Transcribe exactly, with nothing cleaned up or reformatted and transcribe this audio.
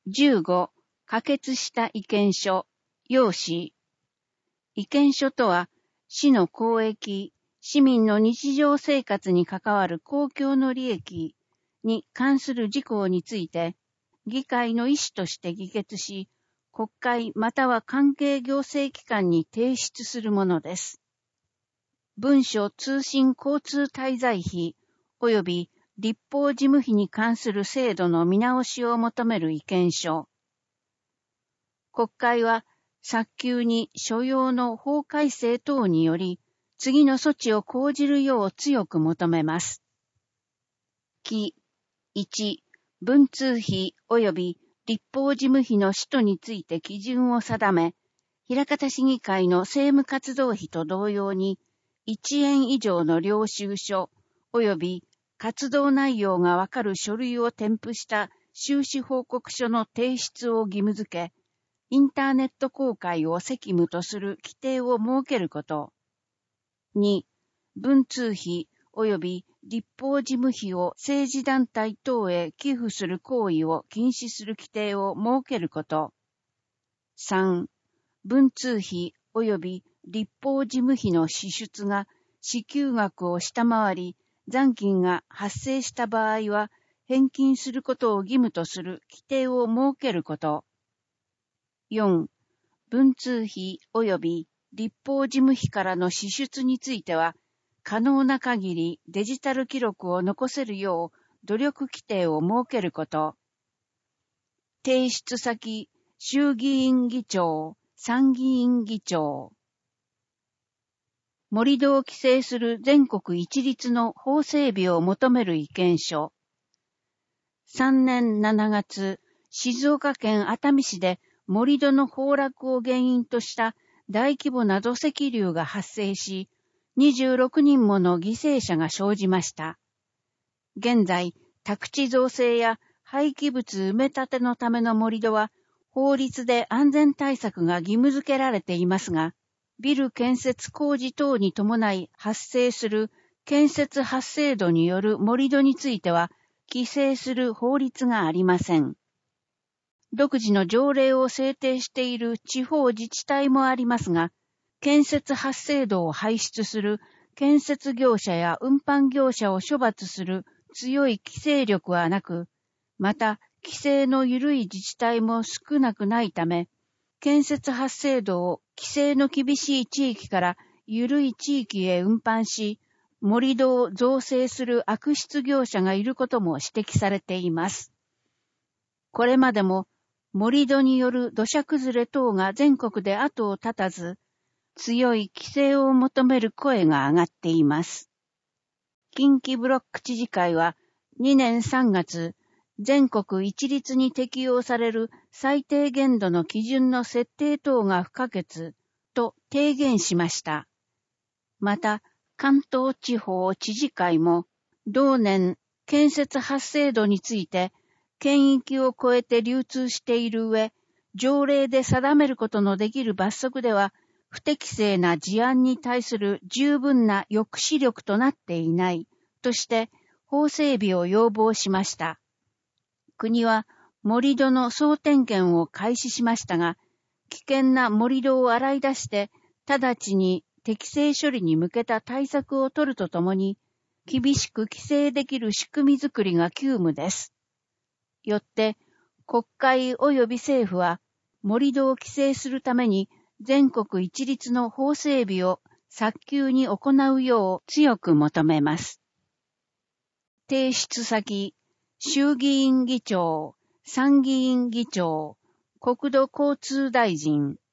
じゅうご、可決した意見書、要旨。意見書とは、市の公益、市民の日常生活に関わる公共の利益に関する事項について、議会の意思として議決し、国会または関係行政機関に提出するものです。文書通信交通滞在費及び立法事務費に関する制度の見直しを求める意見書。国会は早急に所要の法改正等により、次の措置を講じるよう強く求めます。き、いち、文通費及び立法事務費の使途について基準を定め、枚方市議会の政務活動費と同様に、いちえん以上の領収書及び活動内容がわかる書類を添付した収支報告書の提出を義務付け、インターネット公開を責務とする規定を設けること。に、文通費及び立法事務費を政治団体等へ寄付する行為を禁止する規定を設けること。さん、文通費及び立法事務費の支出が支給額を下回り、残金が発生した場合は返金することを義務とする規定を設けること。よん、文通費及び立法事務費からの支出については、可能な限りデジタル記録を残せるよう努力規定を設けること。提出先、衆議院議長、参議院議長。盛り土を規制する全国一律の法整備を求める意見書。さんねんしちがつ、静岡県熱海市で盛り土の崩落を原因とした大規模な土石流が発生し、にじゅうろくにんもの犠牲者が生じました。現在、宅地造成や廃棄物埋め立てのための盛り土は、法律で安全対策が義務付けられていますが、ビル建設工事等に伴い発生する建設発生土による盛り土については、規制する法律がありません。独自の条例を制定している地方自治体もありますが、建設発生土を排出する建設業者や運搬業者を処罰する強い規制力はなく、また規制の緩い自治体も少なくないため、建設発生土を規制の厳しい地域から緩い地域へ運搬し、盛り土を造成する悪質業者がいることも指摘されています。これまでも盛り土による土砂崩れ等が全国で後を絶たず、強い規制を求める声が上がっています。近畿ブロック知事会はにねんさんがつ、全国一律に適用される最低限度の基準の設定等が不可欠と提言しました。また、関東地方知事会も同年建設発生土について県域を超えて流通している上、条例で定めることのできる罰則では不適正な事案に対する十分な抑止力となっていないとして法整備を要望しました。国は盛り土の総点検を開始しましたが、危険な盛り土を洗い出して直ちに適正処理に向けた対策を取るとともに、厳しく規制できる仕組みづくりが急務です。よって、国会及び政府は盛り土を規制するために全国一律の法整備を早急に行うよう強く求めます。提出先、衆議院議長、参議院議長、国土交通大臣。